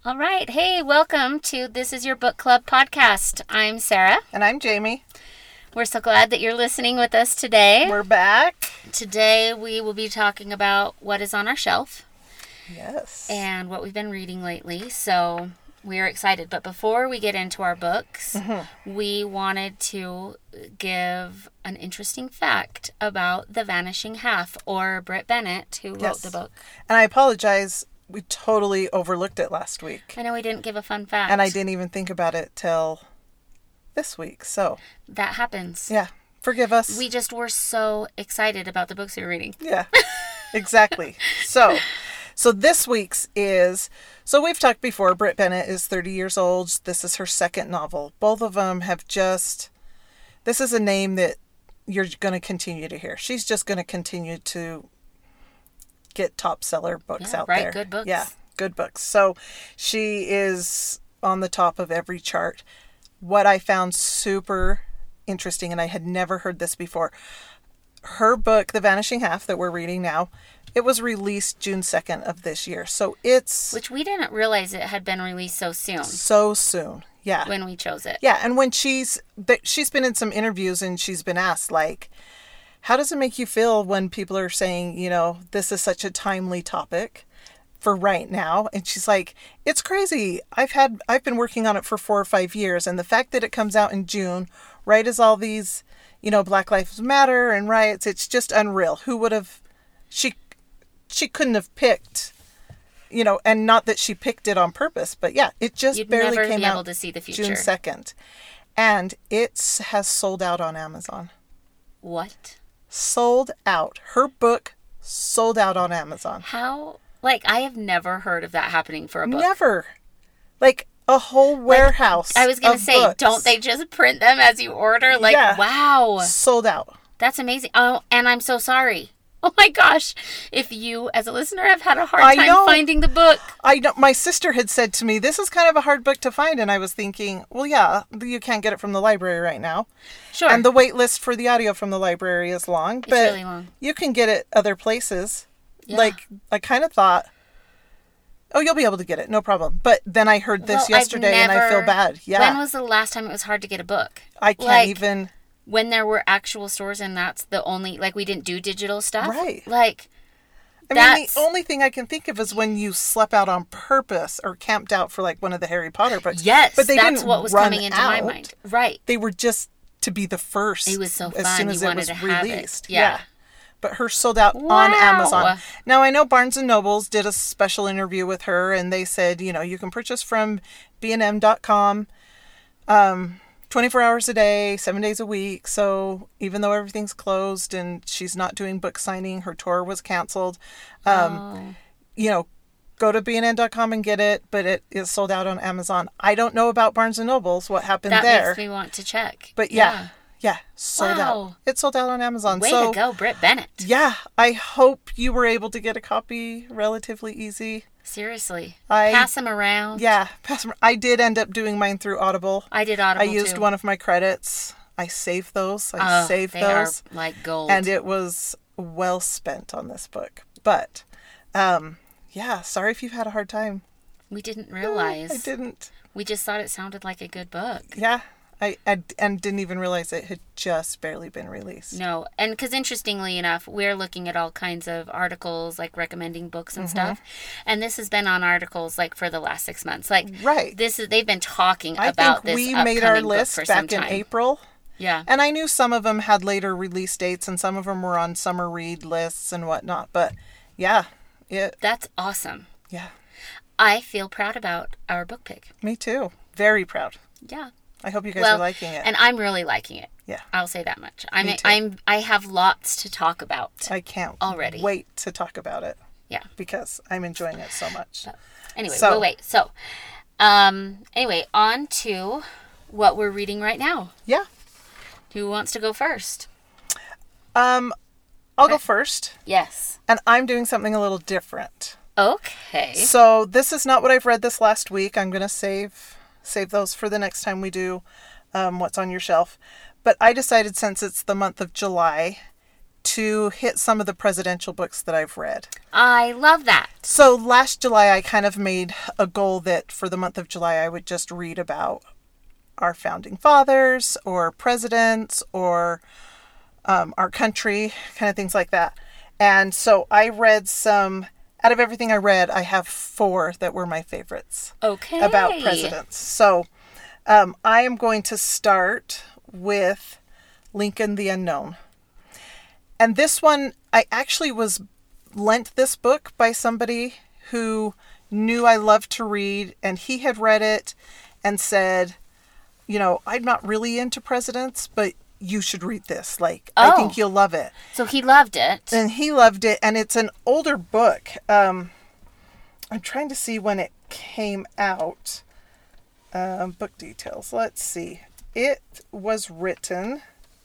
All right. Hey, welcome to This Is Your Book Club podcast. I'm Sarah. And I'm Jamie. We're so glad that you're listening with us today. We're back. Today we will be talking about what is on our shelf. Yes. And what we've been reading lately. So we're excited. But before we get into our books, we wanted to give an interesting fact about The Vanishing Half, or Brit Bennett, who wrote the book. And I apologize. We totally overlooked it last week. I know we didn't give a fun fact. And I didn't even think about it till this week. So that happens. Yeah. Forgive us. We just were so excited about the books we were reading. Yeah. Exactly. So this week's is, so we've talked before, Brit Bennett is 30 years old. This is her second novel. Both of them have this is a name that you're going to continue to hear. She's just going to continue to get top seller books out there. Good books. Yeah, good books. So she is on the top of every chart. What I found super interesting, and I had never heard this before, her book, The Vanishing Half, that we're reading now, it was released June 2nd of this year. So it's... Which we didn't realize it had been released so soon. So soon, yeah. When we chose it. Yeah, and when she's been in some interviews and she's been asked, like, how does it make you feel when people are saying, you know, this is such a timely topic for right now? And she's like, it's crazy. I've been working on it for 4 or 5 years. And the fact that it comes out in June, right as all these, you know, Black Lives Matter and riots, it's just unreal. Who would have, she couldn't have picked, you know, and not that she picked it on purpose, but yeah, it just You'd barely never came be out able to see the future. June 2nd. And it has sold out on Amazon. What? Sold out. Her book sold out on Amazon. How? Like, I have never heard of that happening for a book. Never. Like, a whole warehouse. I was going to say, books. don't they just print them as you order? Like, Yeah. Wow. Sold out. That's amazing. Oh, and I'm so sorry. Oh my gosh. If you, as a listener, have had a hard I time know. finding the book. I know. My sister had said to me, this is kind of a hard book to find. And I was thinking, well, yeah, you can't get it from the library right now. Sure. And the wait list for the audio from the library is long. It's but really long. You can get it other places. Yeah. Like, I kind of thought, oh, you'll be able to get it. No problem. But then I heard this yesterday and I feel bad. Yeah. When was the last time it was hard to get a book? I can't even. When there were actual stores and that's the only, like, we didn't do digital stuff. Right. Like, I mean, the only thing I can think of is when you slept out on purpose or camped out for, like, one of the Harry Potter books. Yes, but that's what was coming into my mind. Right. They were just to be the first. It was so fun. As soon as You it wanted was to have released. it. Yeah. But her sold out on Amazon. Now, I know Barnes & Nobles did a special interview with her, and they said, you know, you can purchase from bnm.com 24 hours a day, 7 days a week. So even though everything's closed and she's not doing book signing, her tour was canceled. You know, go to bnm.com and get it, but it is sold out on Amazon. I don't know about Barnes & Nobles, what happened there. That makes me want to check. But yeah, sold out. It sold out on Amazon. Way to go, Brit Bennett. Yeah, I hope you were able to get a copy relatively easy. Seriously. Pass them around. Yeah, pass them. I did end up doing mine through Audible. I did Audible, I used one of my credits. I saved those. I saved they those. Are like gold. And it was well spent on this book. But, yeah, sorry if you've had a hard time. We didn't realize. I didn't. We just thought it sounded like a good book. Yeah. I didn't even realize it had just barely been released. No, and because interestingly enough, we're looking at all kinds of articles, like recommending books and stuff, and this has been on articles like for the last 6 months. Like, right, they've been talking about this. I think we made our list back in April. Yeah, and I knew some of them had later release dates, and some of them were on summer read lists and whatnot. But yeah, that's awesome. Yeah, I feel proud about our book pick. Me too. Very proud. Yeah. I hope you guys are liking it. And I'm really liking it. Yeah. I'll say that much. I have lots to talk about. I can't already wait to talk about it. Yeah. Because I'm enjoying it so much. Anyway, we'll wait. So, anyway, on to what we're reading right now. Yeah. Who wants to go first? I'll go first. Yes. And I'm doing something a little different. Okay. So this is not what I've read this last week. I'm going to save those for the next time we do What's on Your Shelf. But I decided, since it's the month of July, to hit some of the presidential books that I've read. I love that. So last July, I kind of made a goal that for the month of July, I would just read about our founding fathers or presidents or our country, kind of things like that. And so I read some, out of everything I read, I have 4 that were my favorites. Okay. About presidents. So I am going to start with Lincoln the Unknown. And this one, I actually was lent this book by somebody who knew I loved to read, and he had read it and said, you know, I'm not really into presidents, but you should read this. Like, I think you'll love it. So he loved it. And he loved it, and it's an older book. I'm trying to see when it came out. Book details. Let's see. It was written...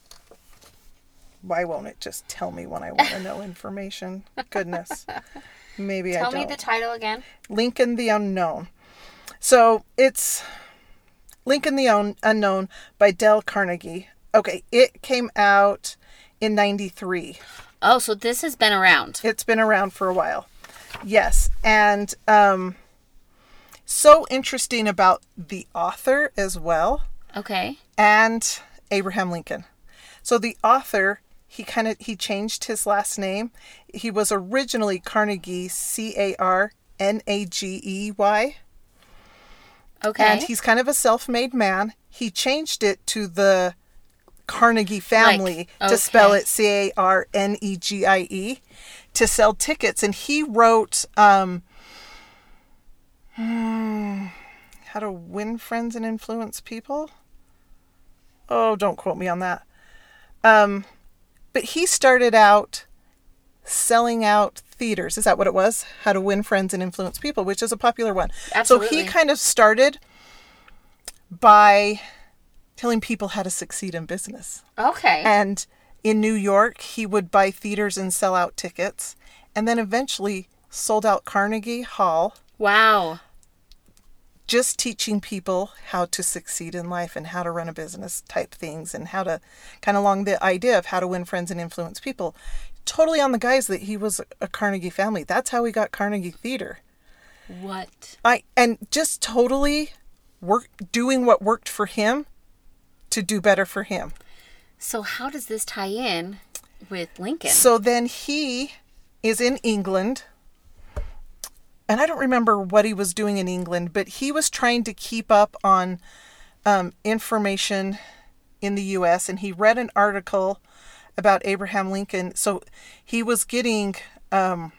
Why won't it just tell me when I want to know information? Goodness. Maybe I don't. Tell me the title again. Lincoln the Unknown. So it's Lincoln the Unknown by Dale Carnegie. Okay, it came out in 93. Oh, so this has been around. It's been around for a while. Yes. And so interesting about the author as well. Okay. And Abraham Lincoln. So the author... He changed his last name. He was originally Carnegie, Carnagey. Okay. And he's kind of a self-made man. He changed it to the Carnegie family to spell it Carnegie to sell tickets. And he wrote How to Win Friends and Influence People. Oh, don't quote me on that. But he started out selling out theaters. Is that what it was? How to Win Friends and Influence People, which is a popular one. Absolutely. So he kind of started by telling people how to succeed in business. Okay. And in New York, he would buy theaters and sell out tickets. And then eventually sold out Carnegie Hall. Wow. Just teaching people how to succeed in life and how to run a business type things and how to kind of along the idea of how to win friends and influence people. Totally on the guise that he was a Carnegie family. That's how he got Carnegie Theater. What? And just totally doing what worked for him to do better for him. So how does this tie in with Lincoln? So then he is in England. And I don't remember what he was doing in England, but he was trying to keep up on information in the U.S. And he read an article about Abraham Lincoln. So he was getting a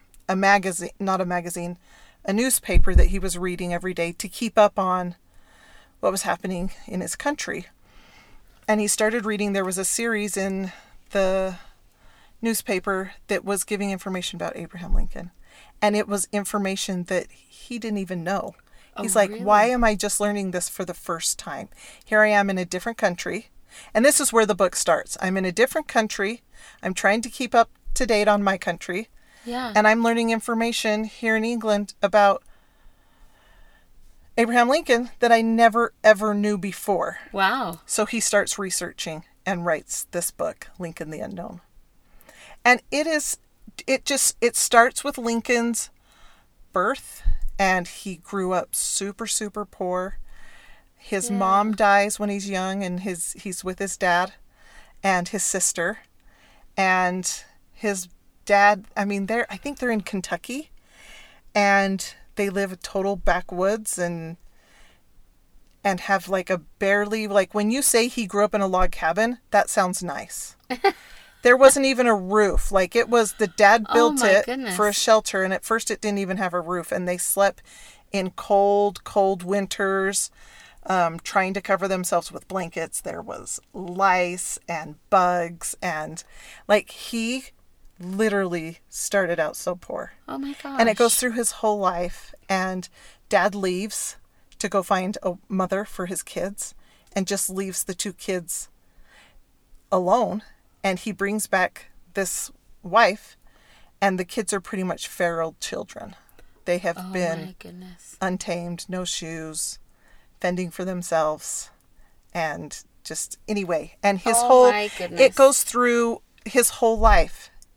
newspaper that he was reading every day to keep up on what was happening in his country. And he started reading, there was a series in the newspaper that was giving information about Abraham Lincoln. And it was information that he didn't even know. He's like, really? Why am I just learning this for the first time? Here I am in a different country. And this is where the book starts. I'm in a different country. I'm trying to keep up to date on my country. Yeah. And I'm learning information here in England about Abraham Lincoln that I never, ever knew before. Wow. So he starts researching and writes this book, Lincoln the Unknown. And it starts with Lincoln's birth, and he grew up super, super poor. His mom dies when he's young, and he's with his dad and his sister. And his dad, I think they're in Kentucky, and they live a total backwoods and have like a barely, like when you say he grew up in a log cabin, that sounds nice. There wasn't even a roof. Like it was, the dad built it for a shelter, and at first it didn't even have a roof, and they slept in cold, cold winters, trying to cover themselves with blankets. There was lice and bugs, and like he literally started out so poor. Oh my gosh. And it goes through his whole life, and dad leaves to go find a mother for his kids and just leaves the two kids alone. And he brings back this wife, and the kids are pretty much feral children. They have been untamed, no shoes, fending for themselves, and just anyway. And his it goes through his whole life.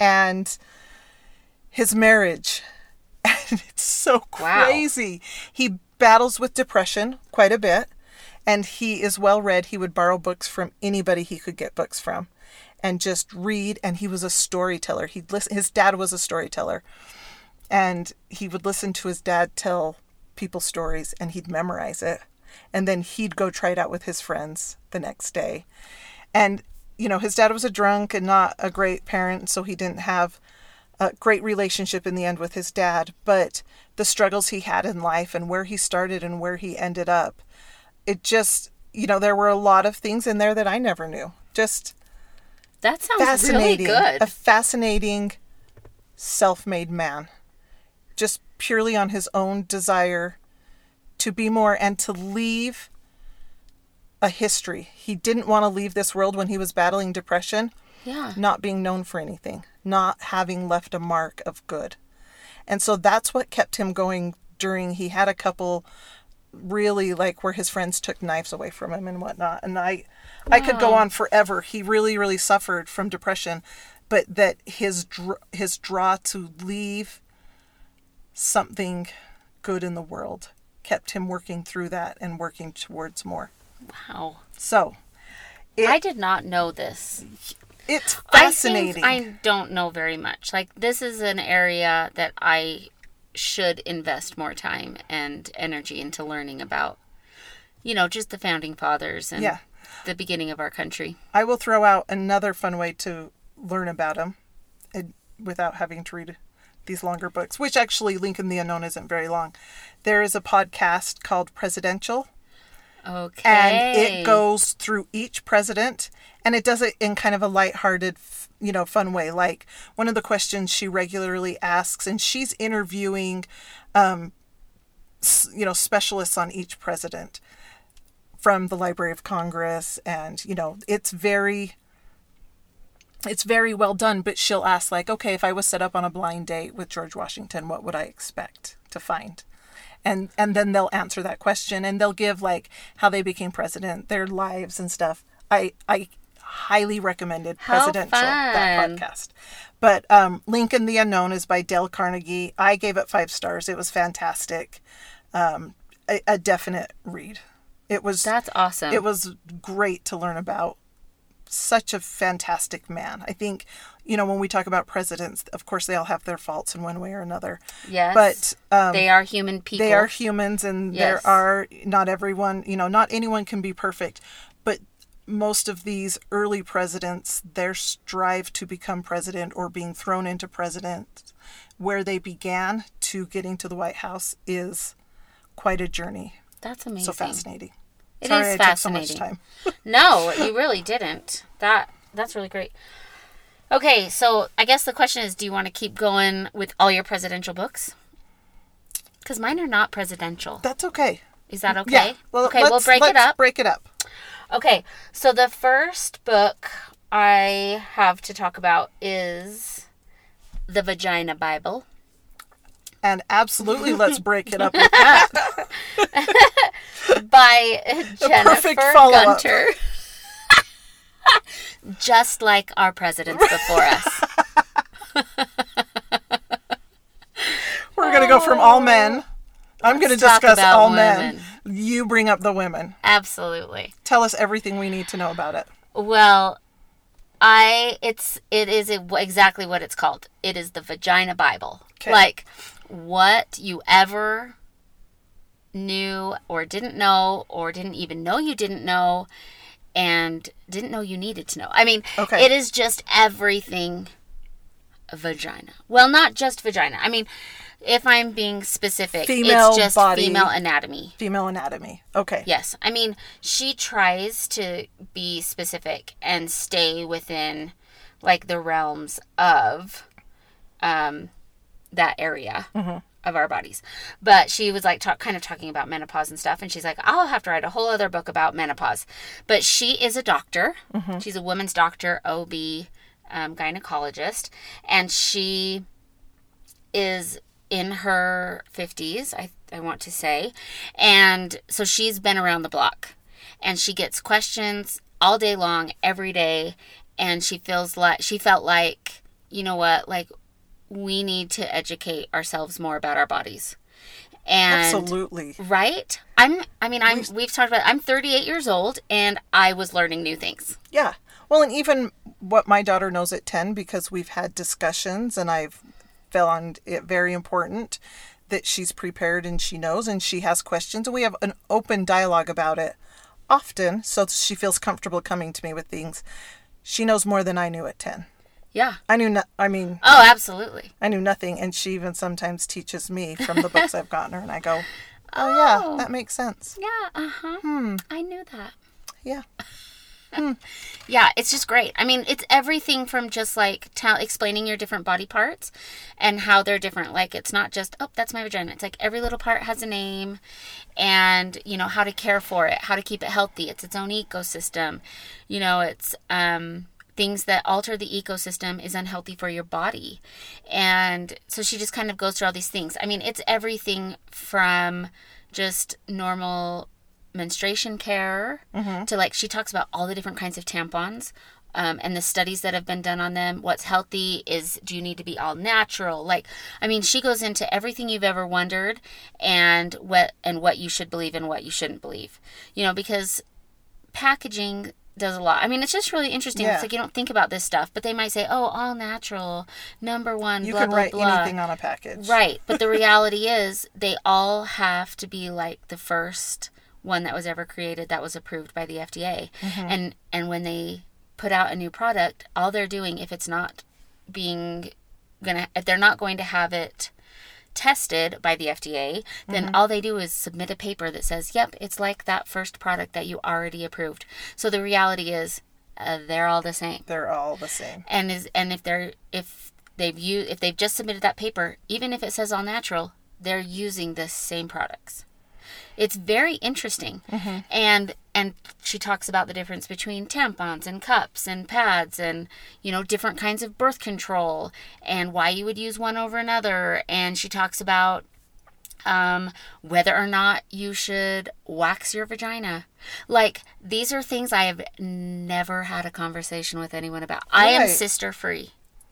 and his marriage. And it's so crazy. Wow. He battles with depression quite a bit, and he is well read. He would borrow books from anybody he could get books from and just read. And he was a storyteller. He'd listen. His dad was a storyteller, and he would listen to his dad tell people stories, and he'd memorize it. And then he'd go try it out with his friends the next day. And, you know, his dad was a drunk and not a great parent, so he didn't have a great relationship in the end with his dad. But the struggles he had in life and where he started and where he ended up, it just, you know, there were a lot of things in there that I never knew. Just that sounds really good. A fascinating self-made man, just purely on his own desire to be more and to leave a history. He didn't want to leave this world when he was battling depression, not being known for anything, not having left a mark of good. And so that's what kept him going he had a couple really like where his friends took knives away from him and whatnot. And I could go on forever. He really, really suffered from depression, but that his draw to leave something good in the world kept him working through that and working towards more. Wow. So, I did not know this. It's fascinating. I don't know very much. Like, this is an area that I should invest more time and energy into learning about. You know, just the founding fathers and the beginning of our country. I will throw out another fun way to learn about them without having to read these longer books, which actually Lincoln the Unknown isn't very long. There is a podcast called Presidential. Okay. And it goes through each president, and it does it in kind of a lighthearted, you know, fun way. Like one of the questions she regularly asks, and she's interviewing, you know, specialists on each president from the Library of Congress. And, you know, it's very well done, but she'll ask like, okay, if I was set up on a blind date with George Washington, what would I expect to find? And then they'll answer that question, and they'll give like how they became president, their lives and stuff. I highly recommended Presidential, that podcast. But Lincoln the Unknown is by Dale Carnegie. I gave it 5 stars. It was fantastic. A definite read. That's awesome. It was great to learn about. Such a fantastic man. I think, you know, when we talk about presidents, of course, they all have their faults in one way or another. Yes. But they are human people. They are humans, and there are not everyone, you know, not anyone can be perfect. But most of these early presidents, their strive to become president or being thrown into president, where they began to getting to the White House is quite a journey. That's amazing. So fascinating. It Sorry is I fascinating. Took so much time. No, you really didn't. That's really great. Okay, so I guess the question is, do you want to keep going with all your presidential books? Because mine are not presidential. That's okay. Is that okay? Yeah. Well, okay, we'll break it up. Let's break it up. Okay, so the first book I have to talk about is The Vagina Bible. And absolutely, let's break it up with that. By Jennifer Gunter. Just like our presidents before us. We're going to go from all men. I'm going to discuss all men. You bring up the women. Absolutely. Tell us everything we need to know about it. Well, it is exactly what it's called. It is the Vagina Bible. Okay. Like what you ever knew or didn't know or didn't even know you didn't know and didn't know you needed to know. I mean, It is just everything vagina. Well, not just vagina. I mean, if I'm being specific, it's just body, female anatomy. Female anatomy. Okay. Yes. I mean, she tries to be specific and stay within like the realms of that area of our bodies. But she was like kind of talking about menopause and stuff. And she's like, I'll have to write a whole other book about menopause. But she is a doctor. She's a women's doctor, OB, gynecologist. And she is in her 50s, I want to say. And so she's been around the block. And she gets questions all day long, every day. And she felt like you know what, like, we need to educate ourselves more about our bodies. And Absolutely. right? We've talked about, I'm 38 years old and I was learning new things. Yeah. Well, and even what my daughter knows at 10, because we've had discussions and I've found it very important that she's prepared and she knows and she has questions. And we have an open dialogue about it often, so she feels comfortable coming to me with things. She knows more than I knew at 10. Yeah. Oh, absolutely. I knew nothing. And she even sometimes teaches me from the books I've gotten her. And I go, oh, yeah, that makes sense. Yeah. I knew that. Yeah. Yeah, it's just great. I mean, it's everything from just like explaining your different body parts and how they're different. Like, it's not just, oh, that's my vagina. It's like every little part has a name and, you know, how to care for it, how to keep it healthy. It's its own ecosystem. You know, it's things that alter the ecosystem is unhealthy for your body. And so she just kind of goes through all these things. I mean, it's everything from just normal menstruation care to, like, she talks about all the different kinds of tampons and the studies that have been done on them. What's healthy is, do you need to be all natural? Like, I mean, she goes into everything you've ever wondered and what you should believe and what you shouldn't believe. You know, because packaging does a lot. I mean, it's just really interesting. Yeah. It's like you don't think about this stuff, but they might say, oh, all natural, number one, You blah, can blah, write blah. anything on a package. Right. But the reality is they all have to be like the first one that was ever created that was approved by the FDA. And when they put out a new product, all they're doing, if they're not going to have it tested by the FDA, then all they do is submit a paper that says, yep, it's like that first product that you already approved. So the reality is they're all the same. They're all the same. And if they've just submitted that paper, even if it says all natural, they're using the same products. It's very interesting. And she talks about the difference between tampons and cups and pads and, you know, different kinds of birth control and why you would use one over another. And she talks about whether or not you should wax your vagina. Like, these are things I have never had a conversation with anyone about. I am sister free.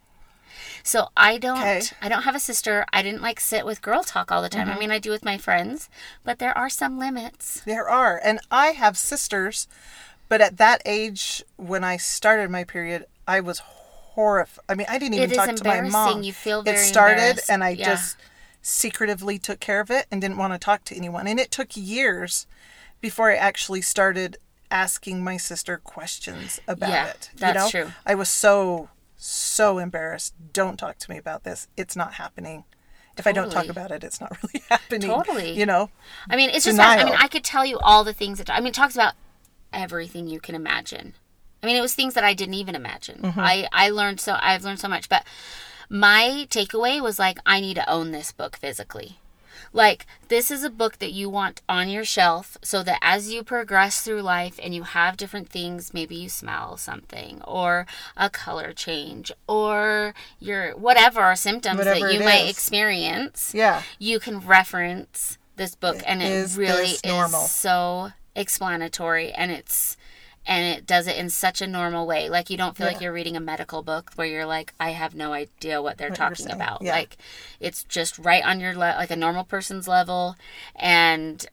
So I don't have a sister. I didn't like sit with girl talk all the time. I mean, I do with my friends, but there are some limits. There are. And I have sisters, but at that age, when I started my period, I was horrified. I mean, I didn't even talk to my mom. You feel very It started embarrassed. and I just secretively took care of it and didn't want to talk to anyone. And it took years before I actually started asking my sister questions about it. That's true. I was so embarrassed. Don't talk to me about this. It's not happening. If I don't talk about it, it's not really happening. Totally. You know? I mean, it's Denial. just, I mean, I could tell you all the things it talks about everything you can imagine. I mean, it was things that I didn't even imagine. I've learned so much, but my takeaway was like, I need to own this book physically. Like, this is a book that you want on your shelf so that as you progress through life and you have different things, maybe you smell something or a color change or your whatever symptoms that you might experience, you can reference this book. And it really is so explanatory, and it does it in such a normal way. Like, you don't feel like you're reading a medical book where you're like, I have no idea what they're talking about. Yeah. Like, it's just right on your like a normal person's level, and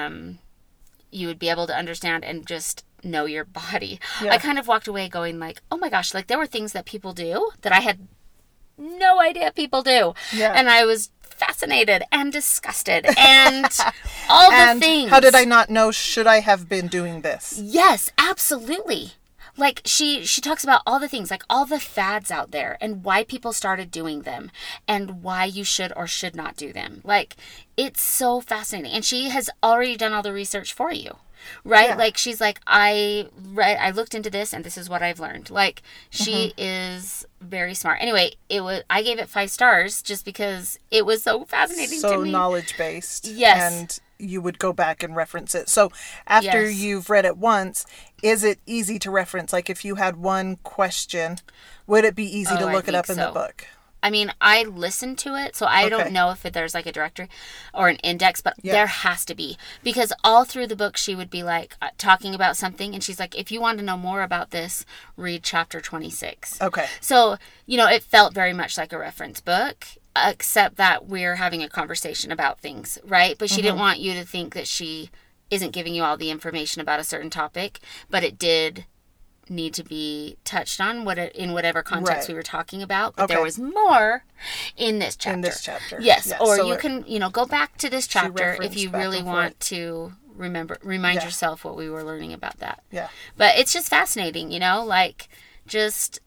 you would be able to understand and just know your body. I kind of walked away going like, oh my gosh, like there were things that people do that I had no idea people do. And I was fascinated and disgusted and all the things. How did I not know? Should I have been doing this? Yes, absolutely. Like, she talks about all the things, like all the fads out there and why people started doing them and why you should or should not do them. Like, it's so fascinating. And she has already done all the research for you. Right? Yeah. Like, she's like, I looked into this and this is what I've learned. Like, she is very smart. Anyway, I gave it 5 stars just because it was so fascinating to me. So knowledge-based. Yes. And you would go back and reference it. So after you've read it once, is it easy to reference? Like, if you had one question, would it be easy to look it up in the book? I mean, I listened to it, so I don't know if there's like a directory or an index, but there has to be. Because all through the book, she would be like talking about something, and she's like, if you want to know more about this, read chapter 26. Okay. So, you know, it felt very much like a reference book, except that we're having a conversation about things, right? But she didn't want you to think that she isn't giving you all the information about a certain topic, but it did need to be touched on in whatever context we were talking about, but there was more in this chapter. Yes, or so you can, you know, go back to this chapter if you really want to remind yourself what we were learning about that. Yeah. But it's just fascinating, you know, like, just,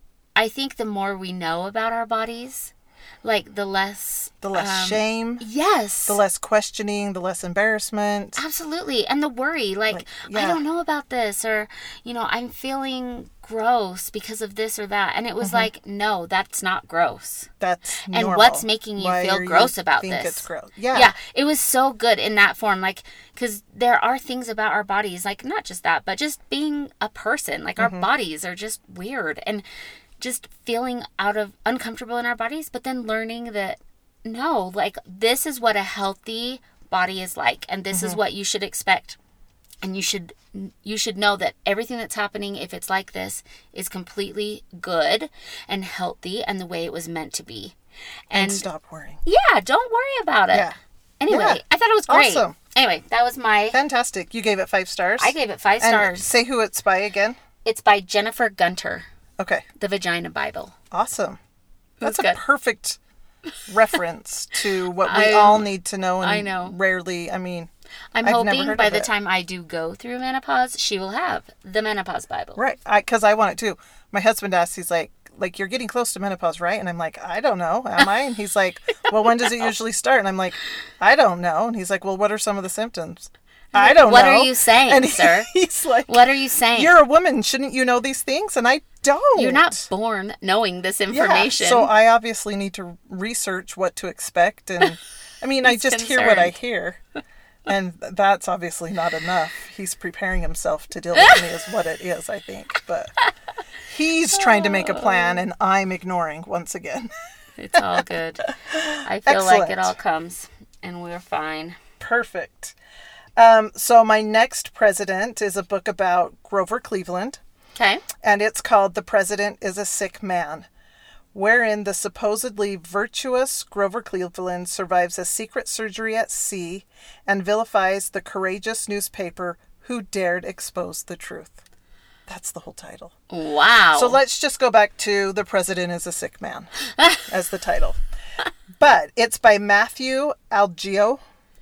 I think the more we know about our bodies, like, the less shame. Yes. The less questioning, the less embarrassment. Absolutely. And the worry, like I don't know about this, or, you know, I'm feeling gross because of this or that. And it was like, no, that's not gross. That's normal. And what's making you feel gross about this? It's gross. Yeah. Yeah. It was so good in that form. Like, because there are things about our bodies, like, not just that, but just being a person. Like, our bodies are just weird. And just feeling uncomfortable in our bodies, but then learning that, no, like, this is what a healthy body is like, and this is what you should expect. And you should know that everything that's happening, if it's like this, is completely good and healthy and the way it was meant to be. And stop worrying. Yeah, don't worry about it. Yeah. Anyway, I thought it was great. Awesome. Anyway, that was my... Fantastic. You gave it 5 stars? I gave it 5 stars. And say who it's by again. It's by Jennifer Gunter. Okay. The Vagina Bible. Awesome. That's a perfect reference to what we all need to know. And I know. Rarely, I mean, I'm hoping by the time I do go through menopause, she will have the Menopause Bible. Right. Because I want it too. My husband asks, he's like, you're getting close to menopause, right? And I'm like, I don't know. Am I? And he's like, well, when does it usually start? And I'm like, I don't know. And he's like, well, what are some of the symptoms? I don't know. What are you saying, sir? He's like, what are you saying? You're a woman. Shouldn't you know these things? And I don't. You're not born knowing this information. Yeah, so I obviously need to research what to expect. And I mean, I just hear what I hear. And that's obviously not enough. He's preparing himself to deal with me is what it is, I think. But he's trying to make a plan and I'm ignoring once again. It's all good. I feel like it all comes and we're fine. Perfect. So my next president is a book about Grover Cleveland. Okay. And it's called The President is a Sick Man, wherein the supposedly virtuous Grover Cleveland survives a secret surgery at sea and vilifies the courageous newspaper who dared expose the truth. That's the whole title. Wow. So let's just go back to The President is a Sick Man as the title. But it's by Matthew Algeo.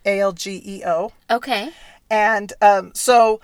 Algeo. Okay. And so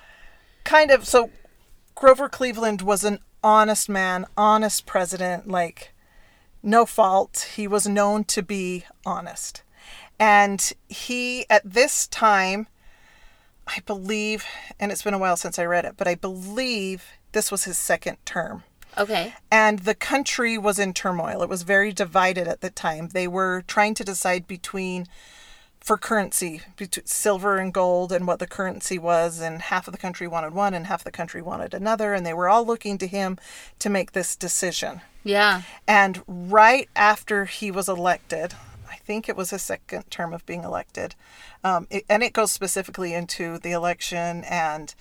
Grover Cleveland was an honest man, honest president, like no fault. He was known to be honest. And he, at this time, I believe, and it's been a while since I read it, but I believe this was his second term. Okay. And the country was in turmoil. It was very divided at the time. They were trying to decide for currency, between silver and gold and what the currency was, and half of the country wanted one and half the country wanted another, and they were all looking to him to make this decision. Yeah. And right after he was elected, I think it was his second term of being elected, and it goes specifically into the election and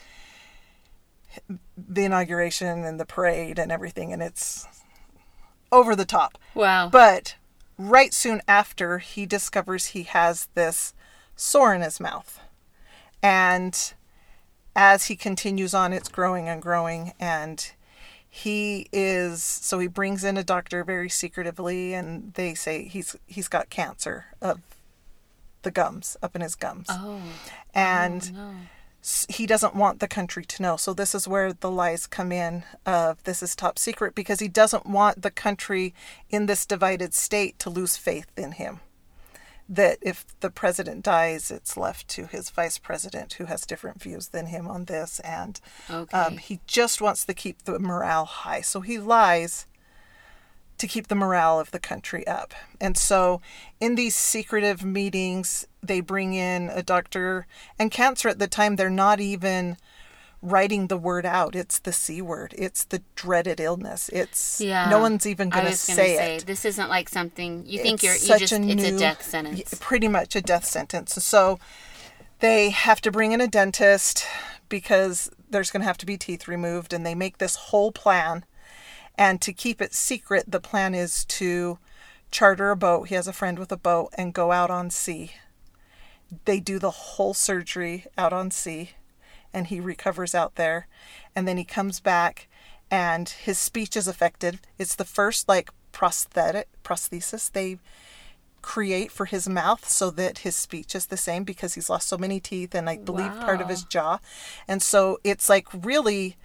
the inauguration and the parade and everything, and it's over the top. Wow. But right soon after, he discovers he has this sore in his mouth. And as he continues on, it's growing and growing. And he brings in a doctor very secretively, and they say he's got cancer of the gums, up in his gums. Oh. And no. He doesn't want the country to know. So this is where the lies come in of this is top secret, because he doesn't want the country in this divided state to lose faith in him. That if the president dies, it's left to his vice president, who has different views than him on this. And he just wants to keep the morale high. So he lies to keep the morale of the country up. And so in these secretive meetings, they bring in a doctor, and cancer at the time, they're not even writing the word out. It's the C word. It's the dreaded illness. It's Yeah. no one's even going I to was gonna say it. this isn't like something you think It's it's a death sentence. Pretty much a death sentence. So they have to bring in a dentist because there's going to have to be teeth removed, and they make this whole plan. And to keep it secret, the plan is to charter a boat. He has a friend with a boat and go out on sea. They do the whole surgery out on sea, and he recovers out there. And then he comes back and his speech is affected. It's the first like prosthesis they create for his mouth so that his speech is the same, because he's lost so many teeth and I believe part of his jaw. And so it's like really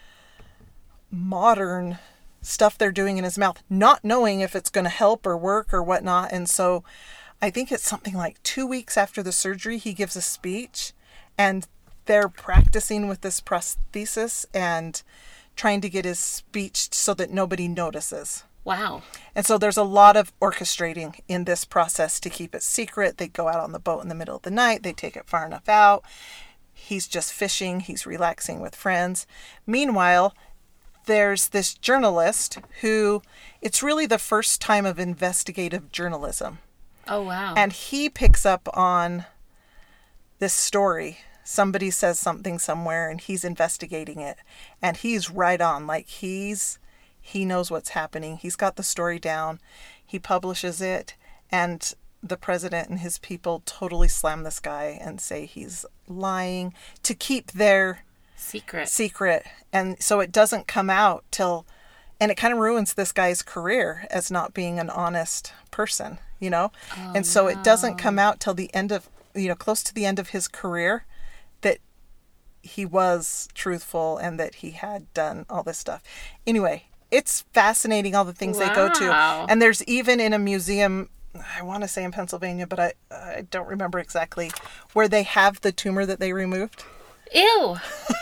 modern stuff they're doing in his mouth, not knowing if it's going to help or work or whatnot. And so I think it's something like 2 weeks after the surgery, he gives a speech, and they're practicing with this prosthesis and trying to get his speech so that nobody notices. Wow. And so there's a lot of orchestrating in this process to keep it secret. They go out on the boat in the middle of the night. They take it far enough out. He's just fishing. He's relaxing with friends. Meanwhile, there's this journalist who, it's really the first time of investigative journalism. Oh, wow. And he picks up on this story. Somebody says something somewhere and he's investigating it. And he's right on. Like he knows what's happening. He's got the story down. He publishes it. And the president and his people totally slam this guy and say he's lying to keep their secret. And so it doesn't come out and it kind of ruins this guy's career as not being an honest person, you know? Oh, and so it doesn't come out till the end of, close to the end of his career, that he was truthful and that he had done all this stuff. Anyway, it's fascinating, all the things they go to. And there's even in a museum, I want to say in Pennsylvania, but I don't remember exactly, where they have the tumor that they removed. Ew.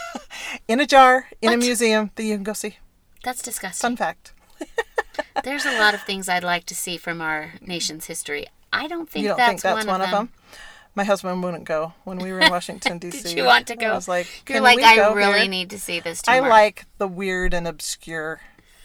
In a jar, in a museum that you can go see. That's disgusting. Fun fact. There's a lot of things I'd like to see from our nation's history. I don't think you don't that's, think that's one of them. My husband wouldn't go when we were in Washington, D.C. Did you want to go? I was like, you're like, I really need to see this tumor. I like the weird and obscure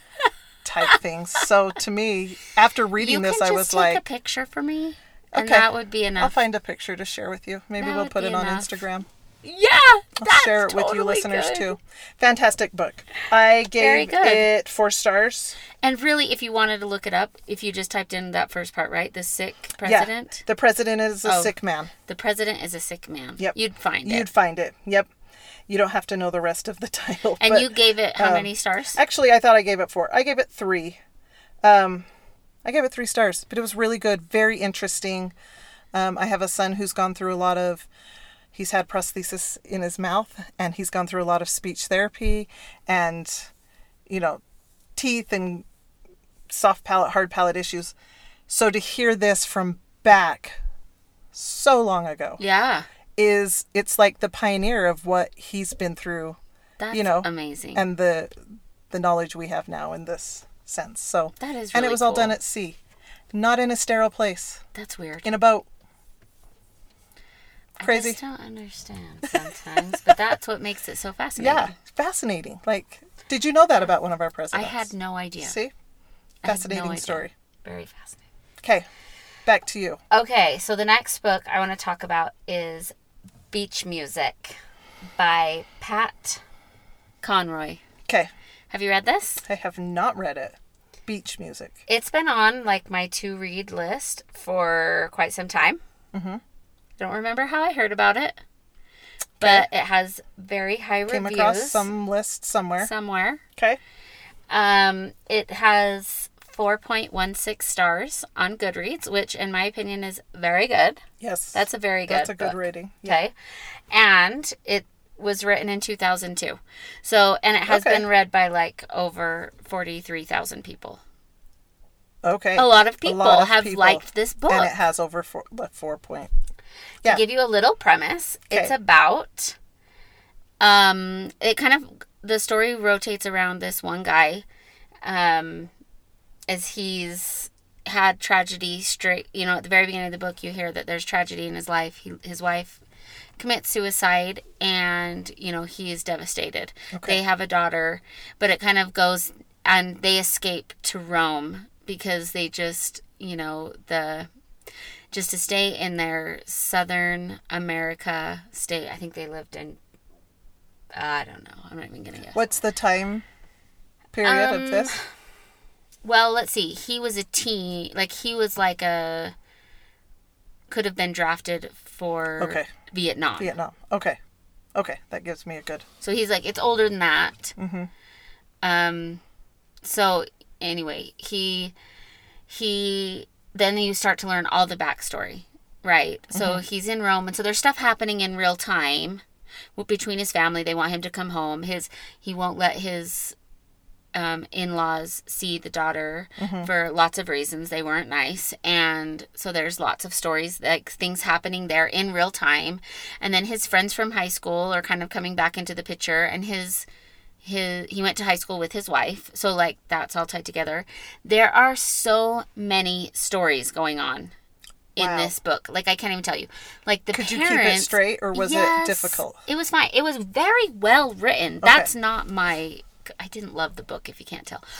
type things. So to me, after reading this, I was like, you can just take a picture for me, and okay, that would be enough. I'll find a picture to share with you. Maybe we'll put it on Instagram. Yeah, I'll share it with you listeners too. Fantastic book. I gave it 4 stars. And really, if you wanted to look it up, if you just typed in that first part, right? The sick president? Yeah, the president is a sick man. The president is a sick man. Yep. You'd find it. You'd find it. Yep. You don't have to know the rest of the title. And you gave it how many stars? Actually, I thought I gave it 4. I gave it 3. I gave it 3 stars, but it was really good. Very interesting. I have a son who's gone through he's had prosthesis in his mouth, and he's gone through a lot of speech therapy and, teeth and soft palate, hard palate issues. So to hear this from back so long ago. Yeah. It's like the pioneer of what he's been through. That's amazing. And the knowledge we have now in this sense. So that is really and it was all done at sea. Not in a sterile place. That's weird. In a boat. Crazy. I just don't understand sometimes, but that's what makes it so fascinating. Yeah, fascinating. Like, did you know that about one of our presidents? I had no idea. See? Fascinating story. Very fascinating. Okay, back to you. Okay, so the next book I want to talk about is Beach Music by Pat Conroy. Okay. Have you read this? I have not read it. Beach Music. It's been on my to-read list for quite some time. Mm-hmm. Don't remember how I heard about it, but it has very high reviews. Came across some list somewhere. Okay. It has 4.16 stars on Goodreads, which in my opinion is very good. Yes. That's a very good That's a good book. rating. Yeah. Okay. And it was written in 2002. So, and it has been read by over 43,000 people. Okay. A lot of people have liked this book. And it has over 4 point. To give you a little premise, it's about, the story rotates around this one guy, as he's had tragedy at the very beginning of the book, you hear that there's tragedy in his life. His wife commits suicide, and, you know, he is devastated. Okay. They have a daughter, but it kind of goes, and they escape to Rome because they just, you know, just to stay in their Southern America state. I think they lived in, I don't know. I'm not even going to guess. What's the time period of this? Well, let's see. He was a teen. Like, he was like could have been drafted for Vietnam. Okay. That gives me a good. So he's like, it's older than that. Mm-hmm. So anyway, then you start to learn all the backstory, right? So Mm-hmm. he's in Rome, and so there's stuff happening in real time between his family. They want him to come home. He won't let his in-laws see the daughter for lots of reasons. They weren't nice, and so there's lots of stories, like things happening there in real time. And then his friends from high school are kind of coming back into the picture, and he went to high school with his wife, so like that's all tied together. There are so many stories going on in this book. Like, I can't even tell you. Like, the parents... Could parents... you keep it straight, or was it difficult? It was fine. It was very well written. Okay. That's not my... I didn't love the book, if you can't tell.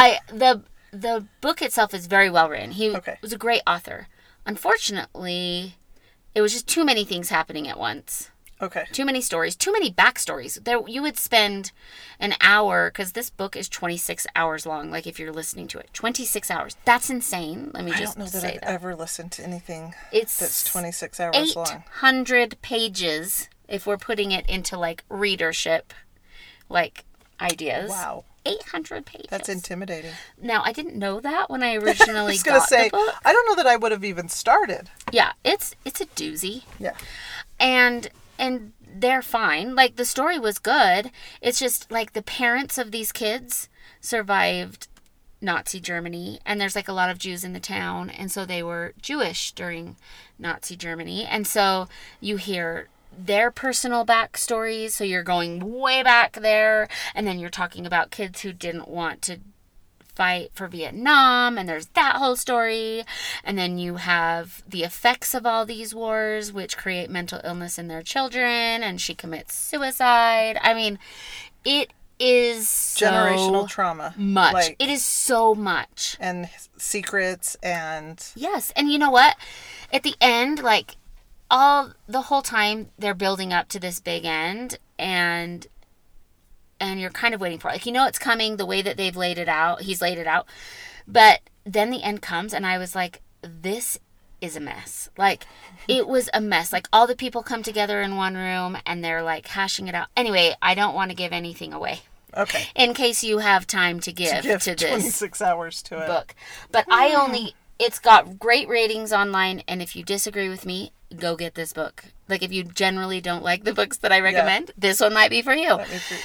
The book itself is very well written. He was a great author. Unfortunately, it was just too many things happening at once. Okay. Too many stories, too many backstories. You would spend an hour, because this book is 26 hours long, like if you're listening to it. 26 hours. That's insane. Let me just say that. I don't know that I've ever listened to anything that's 26 hours long. 800 pages, if we're putting it into, like, readership, like, ideas. Wow. 800 pages. That's intimidating. Now, I didn't know that when I originally the book. I don't know that I would have even started. Yeah, it's a doozy. Yeah. And they're fine. Like, the story was good. It's just, like, the parents of these kids survived Nazi Germany, and there's, like, a lot of Jews in the town, and so they were Jewish during Nazi Germany. And so you hear their personal backstories, so you're going way back there, and then you're talking about kids who didn't want to fight for Vietnam, and there's that whole story. And then you have the effects of all these wars, which create mental illness in their children, and she commits suicide. I mean, it is so generational trauma. Much. Like, it is so much. And secrets and... Yes. And you know what? At the end, like, the whole time they're building up to this big end, and you're kind of waiting for it. Like, you know it's coming, the way that he's laid it out. But then the end comes, and I was like, this is a mess. Like, it was a mess. Like, all the people come together in one room, and they're, like, hashing it out. Anyway, I don't want to give anything away. Okay. In case you have time to give to this 26 hours to it. Book. But it's got great ratings online, and if you disagree with me, go get this book. Like, if you generally don't like the books that I recommend, this one might be for you.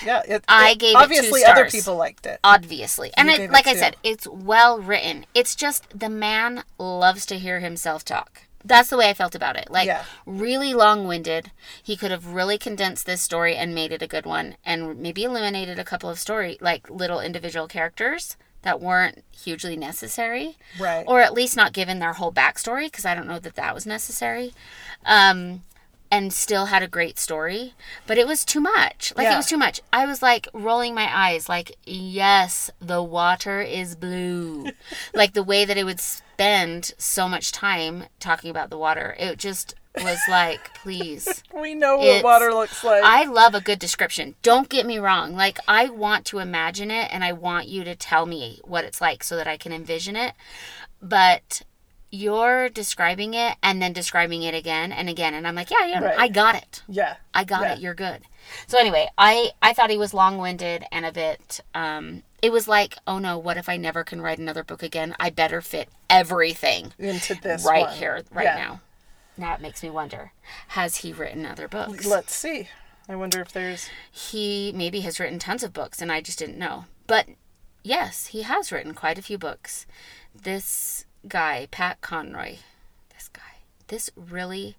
I gave it 2 stars. Obviously, other people liked it. Obviously. And like I said, it's well written. It's just the man loves to hear himself talk. That's the way I felt about it. Like, really long-winded. He could have really condensed this story and made it a good one, and maybe eliminated a couple of little individual characters that weren't hugely necessary. Right. Or at least not given their whole backstory, because I don't know that was necessary. And still had a great story. But it was too much. Like, it was too much. I was, like, rolling my eyes. Like, yes, the water is blue. Like, the way that it would spend so much time talking about the water. It just was like, please. We know what water looks like. I love a good description. Don't get me wrong. Like, I want to imagine it, and I want you to tell me what it's like so that I can envision it. But you're describing it and then describing it again and again. And I'm like, right. I got it. Yeah. I got it. You're good. So anyway, I thought he was long-winded and a bit, it was like, oh no, what if I never can write another book again? I better fit everything into this right one. Here, now. Now it makes me wonder, has he written other books? Let's see. I wonder if there's... He maybe has written tons of books and I just didn't know. But yes, he has written quite a few books. This guy, Pat Conroy, this really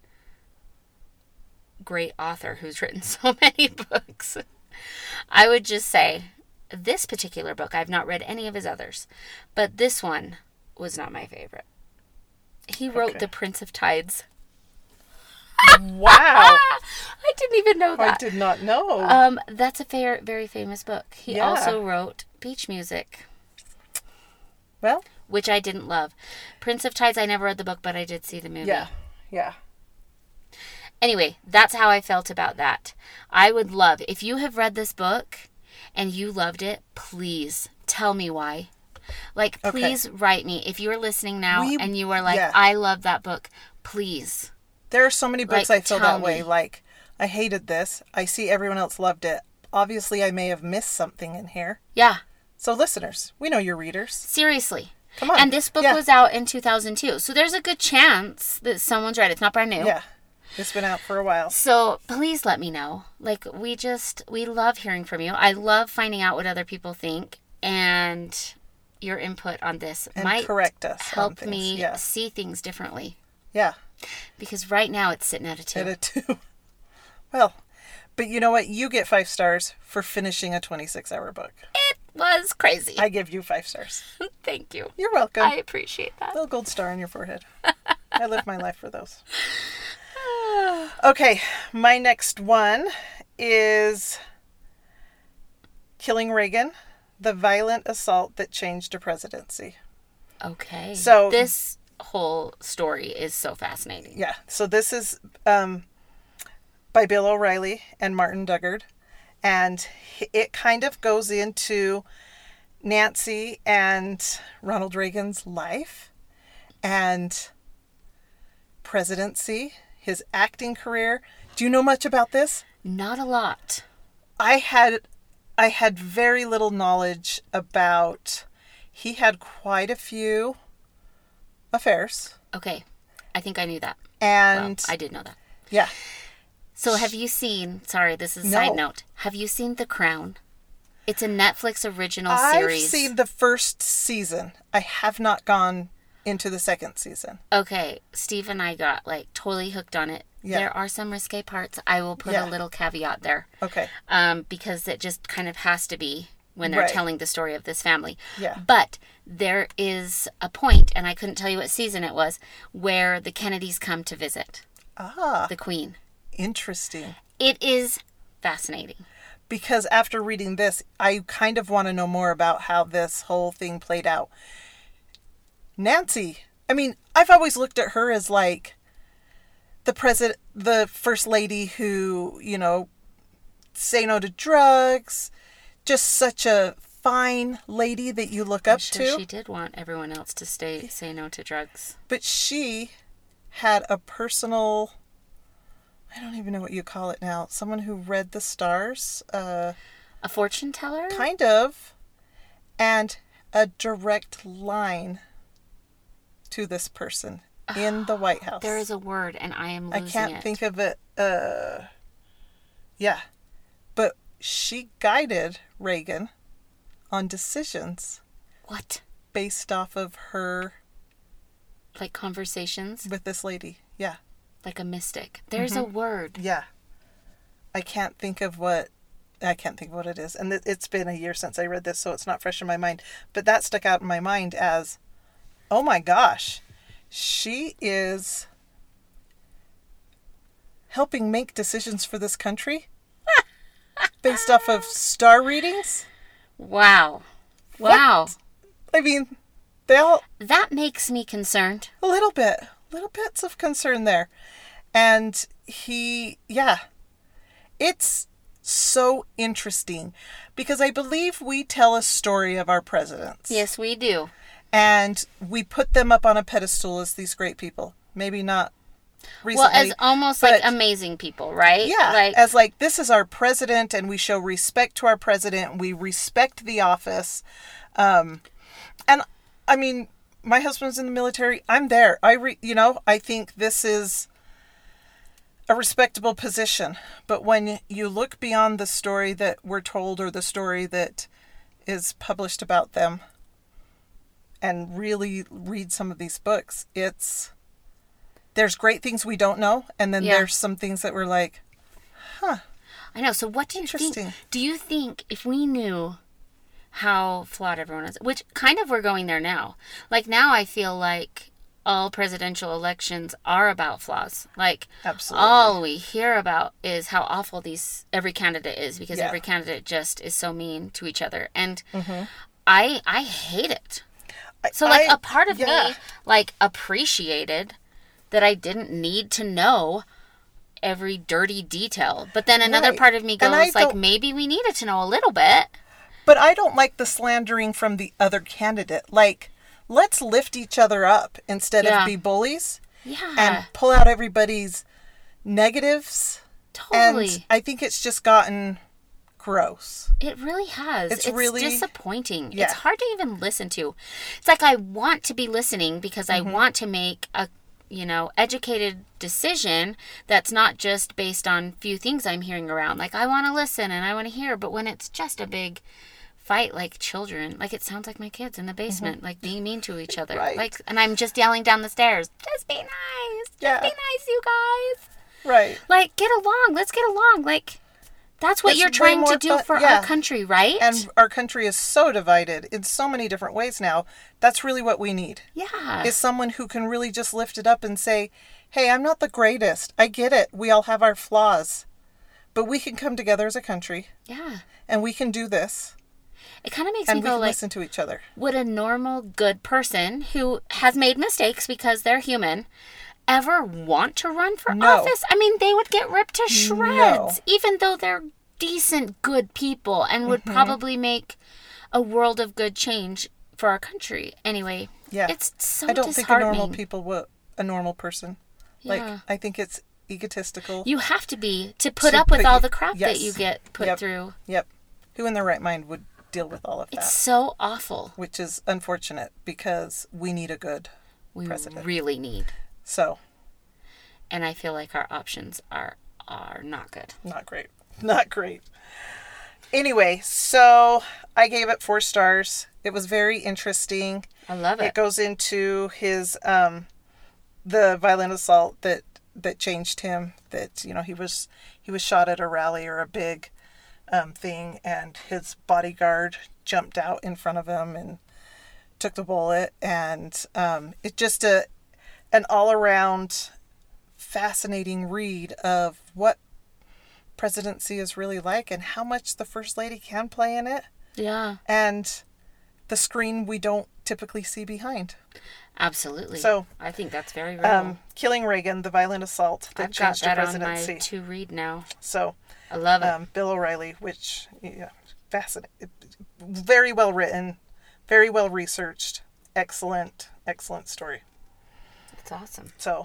great author who's written so many books. I would just say, this particular book, I've not read any of his others, but this one was not my favorite. He wrote The Prince of Tides. Wow. I didn't even know I that. did not know. That's a very famous book. He Yeah. also wrote Beach Music, Well, which I didn't love. Prince of Tides, I never read the book, but I did see the movie. yeah. Yeah. Anyway, that's how I felt about that. I would love, if you have read this book and you loved it, please tell me why. Like, Okay. please write me. If you're listening now and you are like, yeah. I love that book, please. There are so many books Like, I feel tell that way. me. Like, I hated this. I see everyone else loved it. Obviously, I may have missed something in here. Yeah, So, listeners, we know you're readers. seriously. Come on. And this book Yeah. was out in 2002. So there's a good chance that someone's read it. It's not brand new. Yeah. It's been out for a while. So please let me know. Like, we love hearing from you. I love finding out what other people think. And your input on this And might correct us on help things. me Yeah. see things differently. Yeah. Because right now it's sitting at a 2. At a 2. Well, but you know what? You get 5 stars for finishing a 26-hour book. It was crazy. I give you 5 stars. Thank you. You're welcome. I appreciate that. Little gold star on your forehead. I live my life for those. Okay, my next one is Killing Reagan, the violent assault that changed a presidency. Okay. So- this whole story is so fascinating. Yeah, so this is by Bill O'Reilly and Martin Dugard, and it kind of goes into Nancy and Ronald Reagan's life and presidency, his acting career. Do you know much about this? Not a lot. I had very little knowledge about. He had quite a few affairs, Okay. I think I knew that. and Well, I did know that. yeah, So have you seen, sorry, this is a No. side note. Have you seen The Crown? It's a Netflix original I've series. seen the first season. I have not gone into the second season. Okay, Steve and I got like totally hooked on it. Yeah. There are some risque parts. I will put Yeah. a little caveat there. Okay. Because it just kind of has to be when they're Right. telling the story of this family. Yeah. But there is a point, and I couldn't tell you what season it was, where the Kennedys come to visit Ah, the Queen. interesting. It is fascinating. Because after reading this, I kind of want to know more about how this whole thing played out. Nancy, I mean, I've always looked at her as like the first lady who, you know, say no to drugs, just such a fine lady that you look I'm up sure to. she did want everyone else to say no to drugs. But she had a personal, I don't even know what you call it now, someone who read the stars, A fortune teller? kind of, and a direct line to this person in the White House. There is a word, and I am losing I can't it. think of it. Yeah. But she guided Reagan on decisions What? based off of her Like conversations? with this lady. Yeah. Like a mystic. There's a word. Yeah. I can't think of what it is. And it's been a year since I read this, so it's not fresh in my mind. But that stuck out in my mind as, oh my gosh, she is helping make decisions for this country based off of star readings. Wow. Wow. I mean, they all, That makes me concerned. a little bits of concern there. And it's so interesting because I believe we tell a story of our presidents. Yes, we do. And we put them up on a pedestal as these great people. Maybe not recently. Well, as almost like but- amazing people, right? Yeah, Like, as like, this is our president, and we show respect to our president. We respect the office. And I mean, my husband's in the military. I'm there. I think this is a respectable position. But when you look beyond the story that we're told or the story that is published about them and really read some of these books, there's great things we don't know. And then Yeah. there's some things that we're like, I know. So what do you think? Interesting. Do you think if we knew how flawed everyone is, which kind of we're going there now. Like now I feel like all presidential elections are about flaws. Like, Absolutely. all we hear about is how awful every candidate is, because Yeah. every candidate just is so mean to each other. And Mm-hmm. I hate it. So, like, a part of yeah. me, like, appreciated that I didn't need to know every dirty detail. But then another Right. part of me And I goes, like, don't- maybe we needed to know a little bit. But I don't like the slandering from the other candidate. Like, let's lift each other up instead Yeah. of be bullies Yeah. and pull out everybody's negatives. Totally. And I think it's just gotten gross. It really has. It's It's really- disappointing. Yeah. It's hard to even listen to. It's like I want to be listening because I Mm-hmm. want to make a, educated decision that's not just based on few things I'm hearing around. Like, I want to listen and I want to hear, but when it's just a big fight like children, like, it sounds like my kids in the basement, like, being mean to each other. Mm-hmm. Right. Like, and I'm just yelling down the stairs, just be nice. Just Yeah. be nice, you guys. Right. Like, get along. Let's get along. Like, that's what It's you're way trying more to do fun- for yeah. our country, right? And our country is so divided in so many different ways now. That's really what we need. yeah. Is someone who can really just lift it up and say, hey, I'm not the greatest. I get it. We all have our flaws. But we can come together as a country Yeah. and we can do this. It kind of makes And me we go can like, listen to each other. would a normal, good person who has made mistakes because they're human ever want to run for No. office? I mean, they would get ripped to shreds, No. even though they're decent, good people and would Mm-hmm. probably make a world of good change for our country. Anyway, Yeah. it's so I don't think a disheartening. normal person. Yeah. Like, I think it's egotistical. You have to be to put To up with put all you- the crap that yes. you get put Yep. through. Yep. Who in their right mind would deal with all of that? It's so awful. Which is unfortunate because we need a good We president. really need. So, And I feel like our options are not good. not great. Not great. Anyway, so I gave it 4 stars. It was very interesting. I love It it. goes into his the violent assault that changed him. That he was shot at a rally or a big thing, and his bodyguard jumped out in front of him and took the bullet. And it's just an all around fascinating read of what presidency is really like and how much the First Lady can play in it, Yeah, and the screen we don't typically see behind. absolutely. So, I think that's very real. Killing Reagan, the violent assault that I've got changed the that on my presidency. to read now. So, I love it. Bill O'Reilly, which, fascinating, very well written, very well researched, excellent story. It's awesome. So,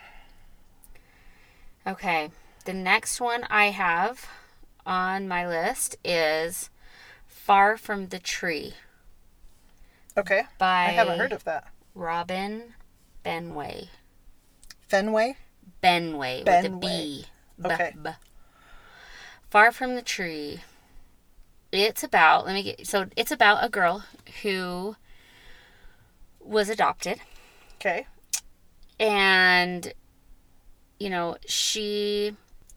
Okay, the next one I have on my list is Far From the Tree okay, by I haven't heard of that. Robin Benway. Fenway? Benway with a B. Benway. B- Okay. B. Far From the Tree. It's about it's about a girl who was adopted, Okay, and she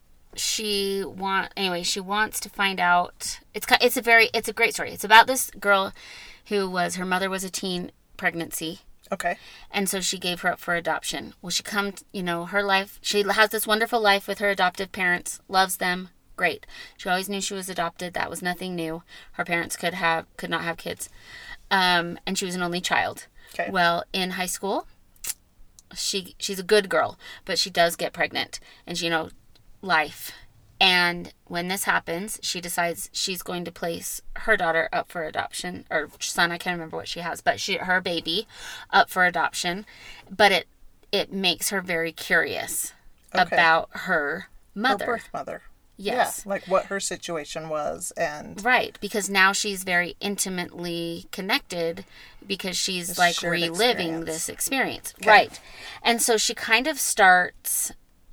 wants to find out. It's a great story. It's about this girl her mother was a teen pregnancy. okay, And so she gave her up for adoption. Well, her life, she has this wonderful life with her adoptive parents, loves them, great. She always knew she was adopted. That was nothing new. Her parents could not have kids. And she was an only child. okay. Well, in high school, she's a good girl, but she does get pregnant. And life. And when this happens, she decides she's going to place her daughter up for adoption, or son, I can't remember what she has, but her baby up for adoption. But it makes her very curious Okay. about her mother. Her birth mother. Yes. Yeah, like what her situation was, and Right, because now she's very intimately connected because she's like shared reliving experience. this experience. Okay. Right. And so she kind of starts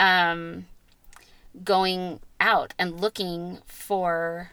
going out and looking for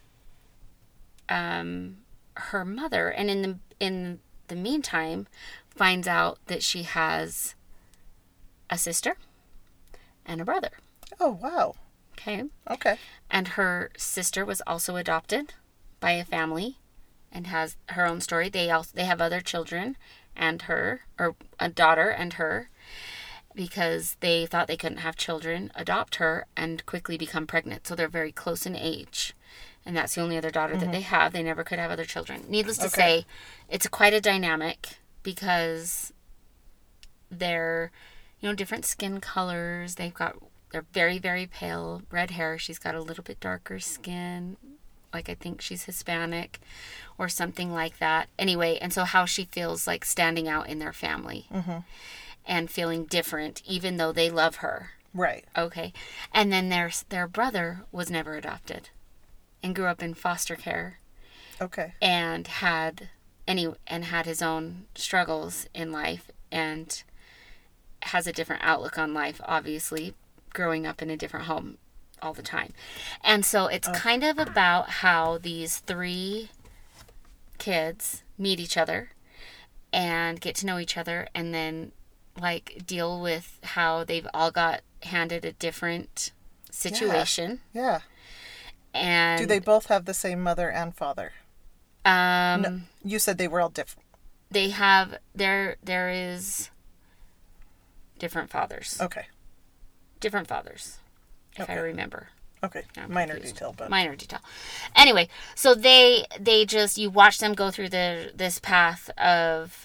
her mother, and in the meantime finds out that she has a sister and a brother. oh wow, Okay. okay, And her sister was also adopted by a family and has her own story. They have other children, and her, or a daughter and her, because they thought they couldn't have children, adopt her, and quickly become pregnant. So they're very close in age. And that's the only other daughter that they have. They never could have other children. Needless to say, it's quite a dynamic because they're, different skin colors. They're very, very pale, red hair. She's got a little bit darker skin. Like, I think she's Hispanic or something like that. Anyway, and so how she feels like standing out in their family and feeling different, even though they love her. Right. Okay. And then their brother was never adopted and grew up in foster care. Okay. And had his own struggles in life and has a different outlook on life, obviously, growing up in a different home all the time. And so it's kind of about how these three kids meet each other and get to know each other, and then like deal with how they've all got handed a different situation. Yeah. And do they both have the same mother and father? No, you said they were all different. They have there is different fathers. Okay. Different fathers, if I remember. Okay. Minor detail, but minor detail. Anyway, so they just, you watch them go through this path of,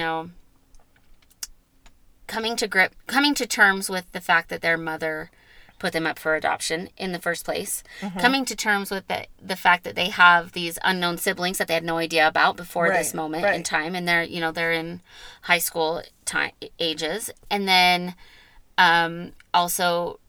coming to terms with the fact that their mother put them up for adoption in the first place, coming to terms with the fact that they have these unknown siblings that they had no idea about before this moment in time, and they're in high school ages, and then also,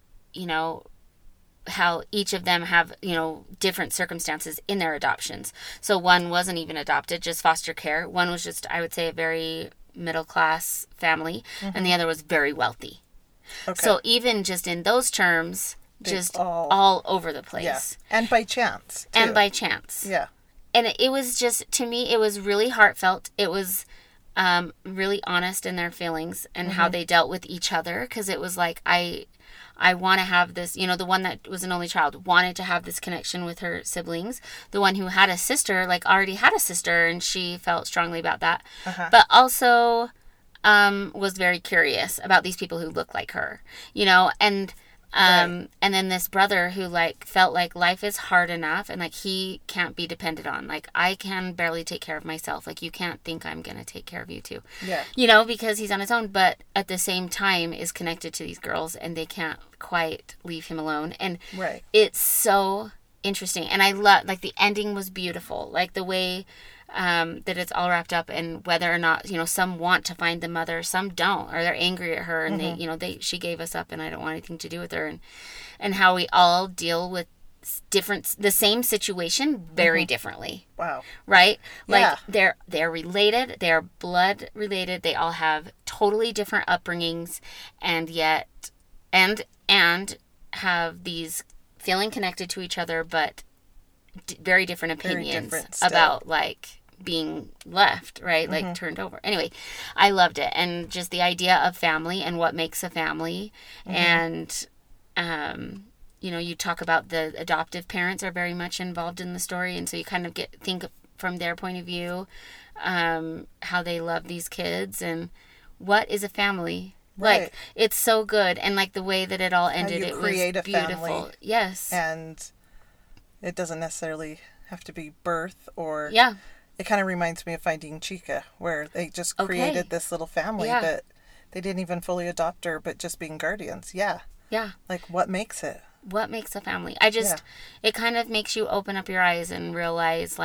how each of them have, different circumstances in their adoptions. So one wasn't even adopted, just foster care. One was just, I would say, a very middle class family, and the other was very wealthy. Okay. So even just in those terms, just all over the place. Yeah. And by chance, too. Yeah. And it was just, to me, it was really heartfelt. It was really honest in their feelings and how they dealt with each other. Because it was like, I want to have this, the one that was an only child wanted to have this connection with her siblings. The one who had a sister, already had a sister, and she felt strongly about that. But also was very curious about these people who look like her, and and then this brother who felt like life is hard enough and he can't be depended on. I can barely take care of myself. You can't think I'm going to take care of you too. Yeah. Because he's on his own, but at the same time is connected to these girls and they can't quite leave him alone. And it's so interesting. And I love, the ending was beautiful. The way that it's all wrapped up, and whether or not, some want to find the mother, some don't, or they're angry at her and she gave us up and I don't want anything to do with her, and how we all deal with the same situation very differently. Wow. Right? They're related, they're blood related, they all have totally different upbringings, and yet and have these feeling connected to each other, but very different opinions about being left, right? Turned over. Anyway, I loved it. And just the idea of family and what makes a family. And, you talk about the adoptive parents are very much involved in the story. And so you kind of think from their point of view, how they love these kids and what is a family. Right. It's so good. And the way that it all ended, it was beautiful. Family. Yes. And it doesn't necessarily have to be birth or... Yeah. It kind of reminds me of Finding Chica, where they just created this little family that they didn't even fully adopt her, but just being guardians. Yeah. Yeah. What makes it? What makes a family? It kind of makes you open up your eyes and realize,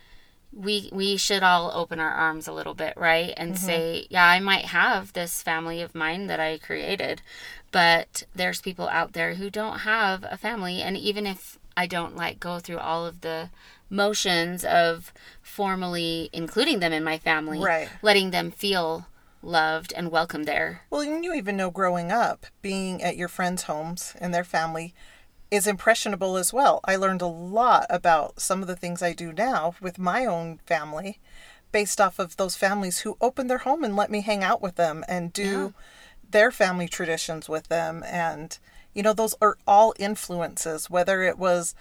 we should all open our arms a little bit, right? And say, yeah, I might have this family of mine that I created, but there's people out there who don't have a family. And even if I don't go through all of the motions of formally including them in my family, letting them feel loved and welcome there. Well, and you even know, growing up, being at your friends' homes and their family is impressionable as well. I learned a lot about some of the things I do now with my own family based off of those families who opened their home and let me hang out with them and do their family traditions with them. And, those are all influences, whether it was,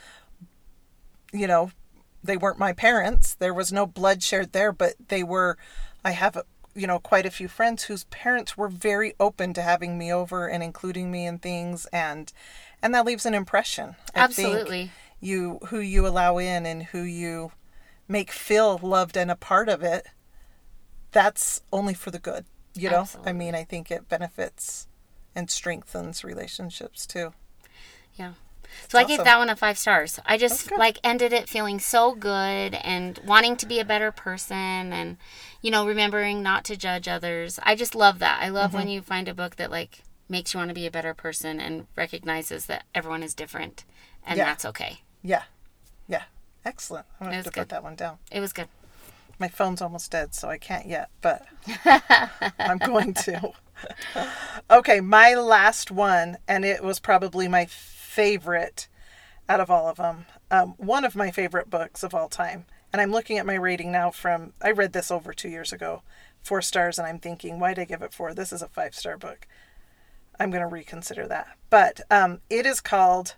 they weren't my parents. There was no blood shared there, but they were, I have quite a few friends whose parents were very open to having me over and including me in things, and that leaves an impression. Absolutely. I think who you allow in and who you make feel loved and a part of it, that's only for the good, Absolutely. I mean, I think it benefits and strengthens relationships too. Yeah. So I gave that one a 5 stars. I just ended it feeling so good and wanting to be a better person and, remembering not to judge others. I just love that. I love when you find a book that makes you want to be a better person and recognizes that everyone is different and that's okay. Yeah. Yeah. Excellent. I'm going to have to put that one down. It was good. My phone's almost dead, so I can't yet, but I'm going to. Okay, my last one, and it was probably my favorite out of all of them. One of my favorite books of all time. And I'm looking at my rating now I read this over 2 years ago, 4 stars, and I'm thinking, why did I give it 4? This is a 5-star book. I'm going to reconsider that. But it is called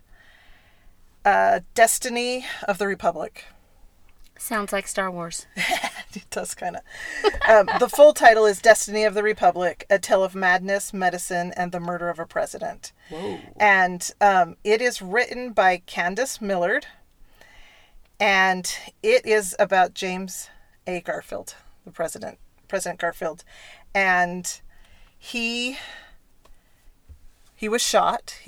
Destiny of the Republic. Sounds like Star Wars. It does kind of. The full title is Destiny of the Republic, A Tale of Madness, Medicine, and the Murder of a President. Whoa. And it is written by Candace Millard. And it is about James A. Garfield, the President Garfield. And he was shot.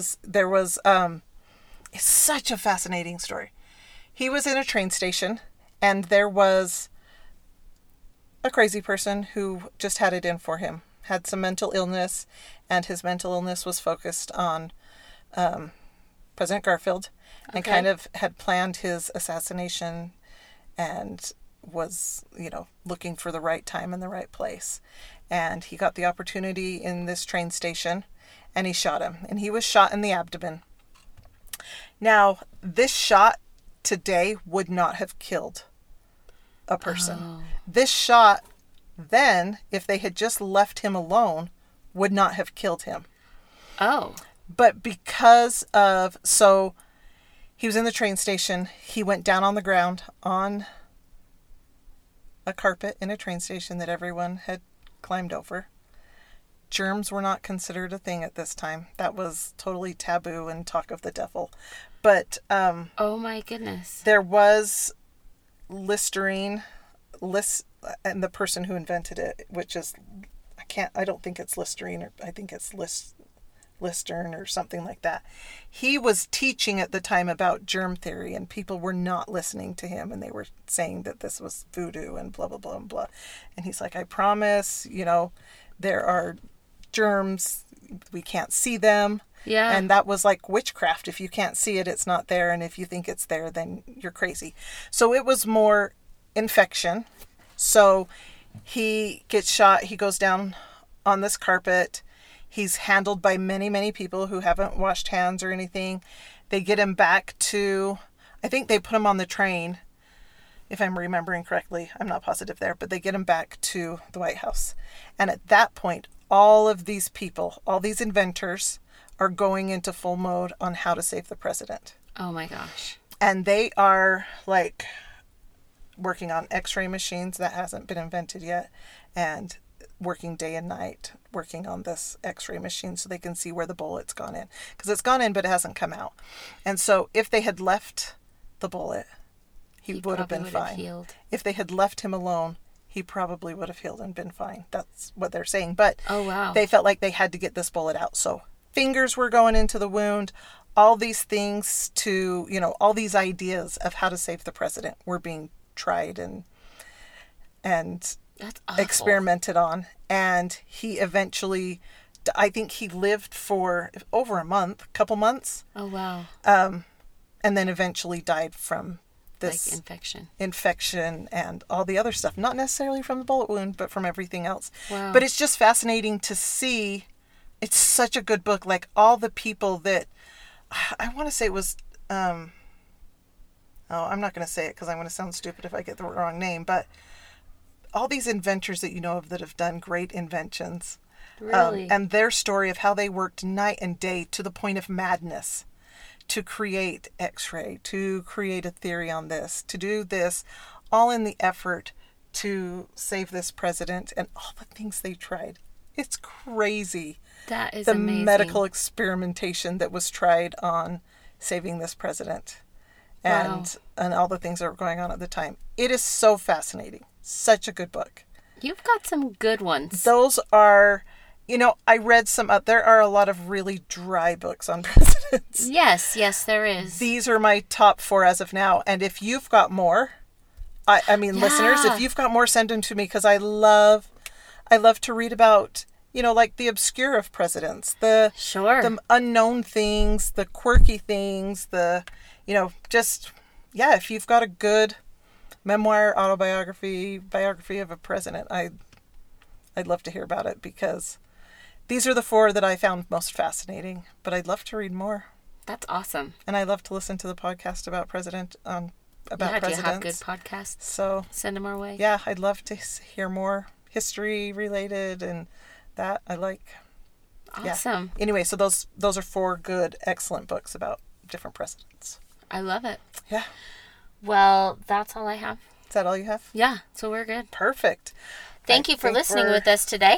It's such a fascinating story. He was in a train station, and there was a crazy person who just had it in for him, had some mental illness, and his mental illness was focused on President Garfield, and kind of had planned his assassination and was, looking for the right time and the right place. And he got the opportunity in this train station, and he shot him. And he was shot in the abdomen. Now, this shot today would not have killed a person. Oh. This shot then, if they had just left him alone, would not have killed him. Oh. But so he was in the train station. He went down on the ground on a carpet in a train station that everyone had climbed over. Germs were not considered a thing at this time. That was totally taboo and talk of the devil. But oh my goodness. There was Listerine, and the person who invented it, which is I don't think it's Listerine, or I think it's Listern or something like that. He was teaching at the time about germ theory, and people were not listening to him, and they were saying that this was voodoo and blah blah blah and blah. And he's like, I promise, there are germs, we can't see them. Yeah. And that was like witchcraft. If you can't see it, it's not there. And if you think it's there, then you're crazy. So it was more infection. So he gets shot. He goes down on this carpet. He's handled by many, many people who haven't washed hands or anything. They get him back to, I think they put him on the train, if I'm remembering correctly. I'm not positive there, but they get him back to the White House. And at that point, all of these people, all these inventors, are going into full mode on how to save the president. Oh my gosh. And they are working on x-ray machines that hasn't been invented yet, and working day and night working on this x-ray machine so they can see where the bullet's gone in, because it's gone in but it hasn't come out. And so if they had left the bullet, he would have been fine. Healed. If they had left him alone, he probably would have healed and been fine. That's what they're saying. But oh wow, they felt like they had to get this bullet out. So fingers were going into the wound. All these things all these ideas of how to save the president were being tried and that's awful. Experimented on. And he eventually, I think he lived for over a couple months. Oh wow. And then eventually died from this infection and all the other stuff. Not necessarily from the bullet wound, but from everything else. Wow. But it's just fascinating to see. It's such a good book. Like all the people that, I want to say it was, I'm not going to say it because I'm going to sound stupid if I get the wrong name, but all these inventors that you know of that have done great inventions. Really? And their story of how they worked night and day to the point of madness to create X-ray, to create a theory on this, to do this, all in the effort to save this president and all the things they tried. It's crazy. That is the amazing. medical experimentation that was tried on saving this president and all the things that were going on at the time. It is so fascinating. Such a good book. You've got some good ones. Those are, I read there are a lot of really dry books on presidents. Yes, there is. These are my top 4 as of now. And if you've got more, listeners, if you've got more, send them to me, because I love to read about, like the obscure of presidents, the unknown things, the quirky things, if you've got a good memoir, autobiography, biography of a president, I'd love to hear about it, because these are the 4 that I found most fascinating, but I'd love to read more. That's awesome. And I love to listen to the podcast about presidents. Do you have good podcasts? So send them our way. Yeah, I'd love to hear more history related and that I like. Awesome. Yeah. Anyway, so those are 4 good, excellent books about different presidents. I love it. Yeah. Well, that's all I have. Is that all you have? Yeah, so we're good. Perfect. Thank you for listening with us today.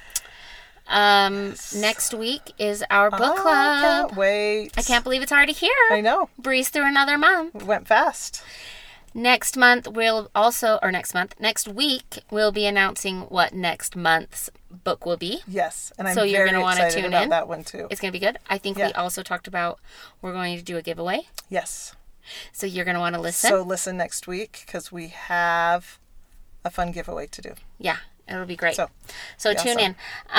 Next week is our book club. I can't wait. I can't believe it's already here. I know. Breeze through another month. It went fast. Next week, we'll be announcing what next month's book will be. Yes, and I'm so you're very going to want to excited tune about in. that one too. It's going to be good. I think we also talked about we're going to do a giveaway. Yes. So you're going to want to listen. So listen next week, because we have a fun giveaway to do. Yeah, it'll be great. So yeah, tune in.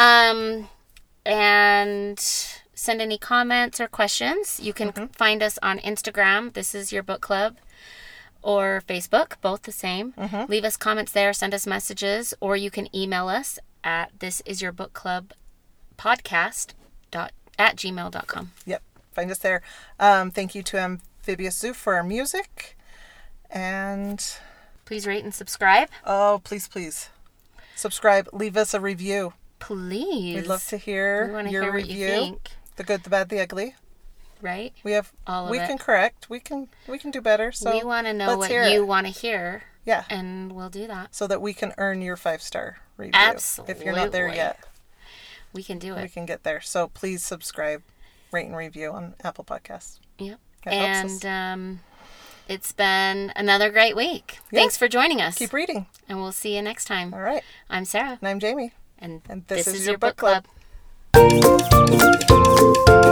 And send any comments or questions. You can find us on Instagram. This is your book club. Or Facebook, both the same. Leave us comments there, send us messages, or you can email us at thisisyourbookclubpodcast@gmail.com. Yep, find us there. Thank you to Amphibious Zoo for our music. And please rate and subscribe. Oh, please. Subscribe. Leave us a review. Please. We'd love to hear your review. What you think. The good, the bad, the ugly. Right? We can correct. We can do better. So we want to know what you want to hear. Yeah. And we'll do that. So that we can earn your 5-star review. Absolutely. If you're not there yet. We can do it. We can get there. So please subscribe, rate, and review on Apple Podcasts. Yep. And it's been another great week. Yeah. Thanks for joining us. Keep reading. And we'll see you next time. All right. I'm Sarah. And I'm Jamie. And this is your book club.